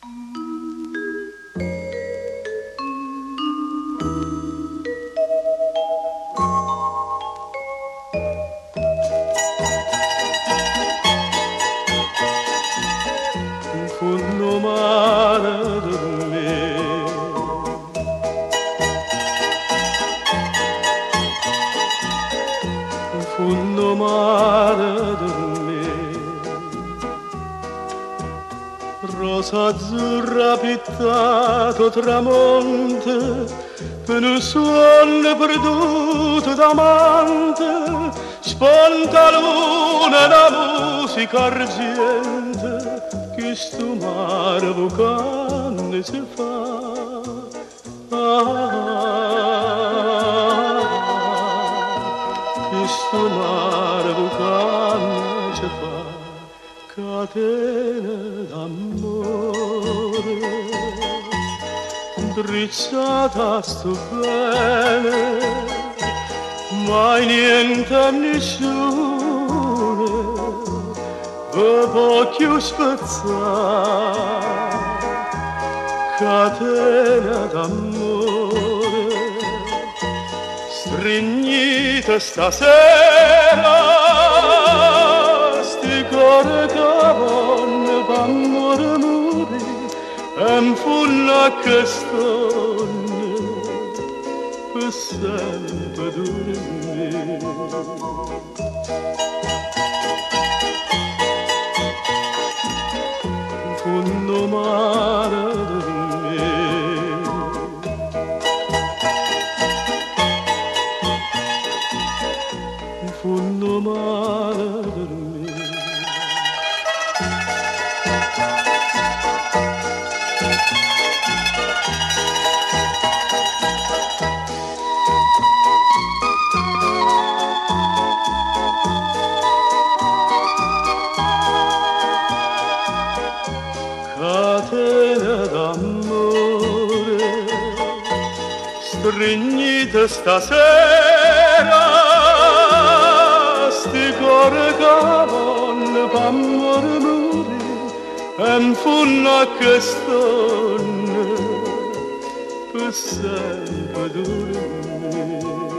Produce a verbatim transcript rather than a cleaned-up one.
Fondo mare per me, fondo mare per me, rosa azzurra pittato tramonte, per un suono perduto d'amante, sponta luna la musica argente. Questo mare vocale si fa, ah, questo mare vocale si fa, catena d'amore, drizzata sto bene, mai niente a nessuno. Voglio spezzare catena d'amore, stringita stasera, sti cuore che vanno d'amore muri, e m'funna che stonne, per sempre dormire. Fondo mare per me, fondo mare per me. Catena d'amore, stringita stasera, sti cuore che vanno d'amore muri, e m'funna che stonne, per sempre dormire.